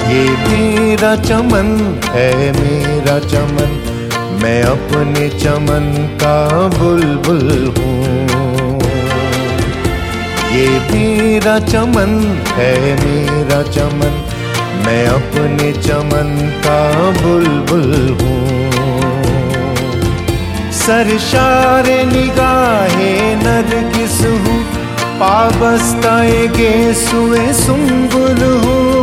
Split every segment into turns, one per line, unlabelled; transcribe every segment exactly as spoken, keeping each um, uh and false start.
ये मेरा चमन है मेरा चमन, मैं अपने चमन का बुलबुल हूँ। ये मेरा चमन है मेरा चमन, मैं अपने चमन का बुलबुल हूँ। सरशारे निगाहे नरगिस हूँ, पाबस्ताए गेसुए सुंबुल हूँ।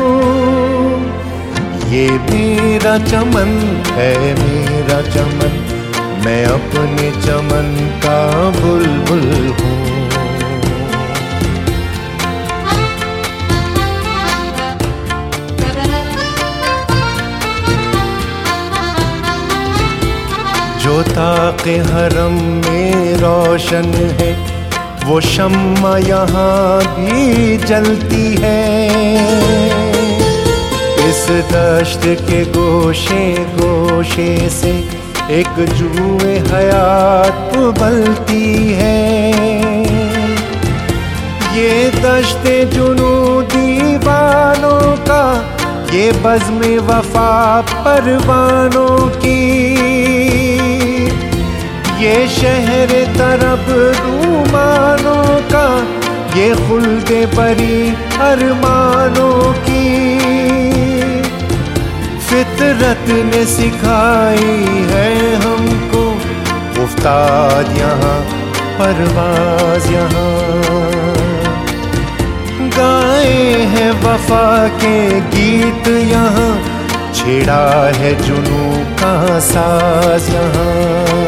ये मेरा चमन है मेरा चमन, मैं अपने चमन का बुलबुल हूँ। जो ताक़े हरम में रोशन है, वो शम्मा यहाँ भी जलती है। इस दश्त के गोशे गोशे से एक जुए हयात उबलती है। ये दश्ते जुनू दीवानों का, ये बज़्म वफा परवानों की, ये शहर तरब रूमानों का, ये खुल्दे बरी अरमानों की। फितरत ने सिखाई है हमको उस्ताद यहाँ परवाज यहाँ। गाए हैं वफा के गीत यहाँ, छिड़ा है जुनू का साज यहाँ।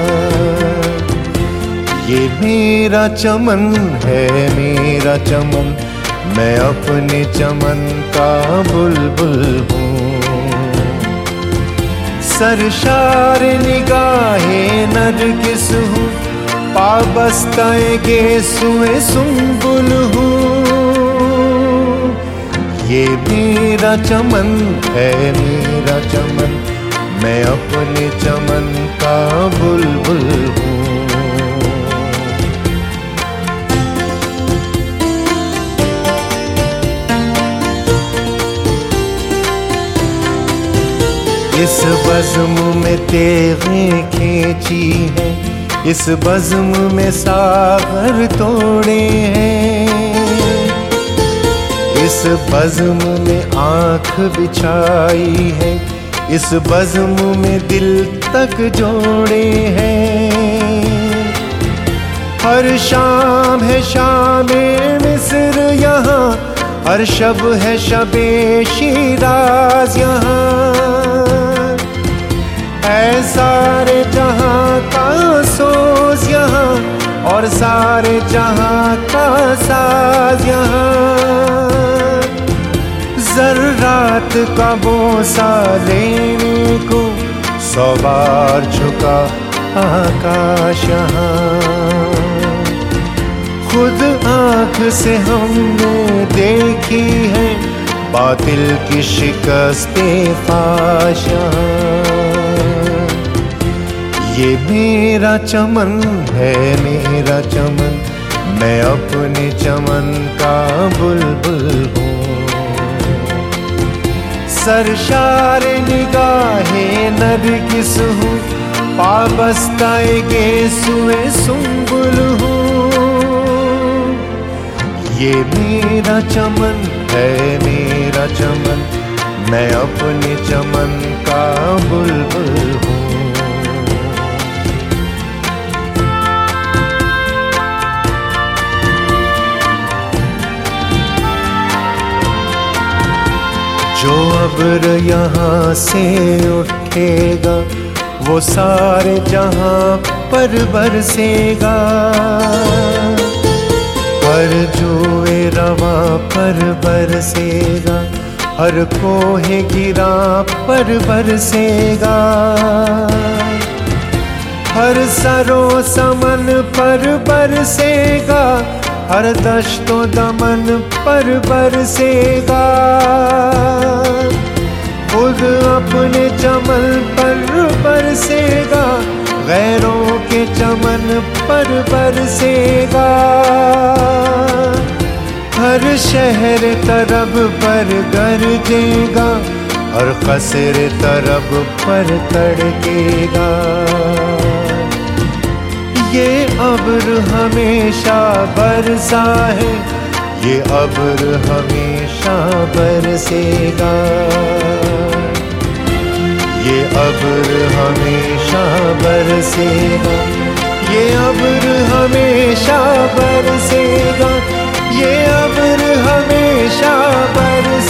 ये मेरा चमन है मेरा चमन, मैं अपने चमन का बुलबुल हूँ। सरशार निगाहे नरगिस हूँ, पाबस्ताए गेसुए सुंबुल हूँ। ये मेरा चमन है मेरा चमन, मैं अपने चमन का बुलबुल हूँ। इस बज़्म में तेग़ें खींची हैं, इस बज़्म में सागर तोड़े हैं। इस बज़्म में आँख बिछाई है, इस बज़्म में दिल तक जोड़े हैं। हर शाम है शामे मिस्र यहाँ, हर शब है शबे शिराज यहाँ। है सारे जहाँ का सोज यहाँ, और सारे जहाँ का साज यहाँ। ज़र्रात का बोसा लेने को सौ बार झुका आकाश यहाँ। खुद आँख से हमने देखी है बातिल की शिकस्ते फाश यहाँ। ये मेरा चमन है मेरा चमन, मैं अपने चमन का बुलबुल हूँ। सरशार निगाहे नरगिस हूँ, पाबस्ताए गेसुए सुंबुल हूँ। ये मेरा चमन है मेरा चमन, मैं अपने चमन का बुलबुल हूँ। जो अब्र यहाँ से उठेगा, वो सारे जहाँ पर बरसेगा। हर जुए रवा पर बरसेगा, हर कोहे गिरा पर बरसेगा। हर सरो समन पर बरसेगा, हर दश्तो दमन पर बरसेगा। खुद अपने चमन पर बरसेगा, गैरों के चमन पर बरसेगा। हर शय कहर तरब पर गरजेगा और खसर तरब पर तड़केगा। ये अब्र हमेशा बरसा है, ये अब्र हमेशा बरसेगा। ये अब्र हमेशा बरसेगा, ये अब्र हमेशा बरसेगा, ये अब्र हमेशा बरसेगा।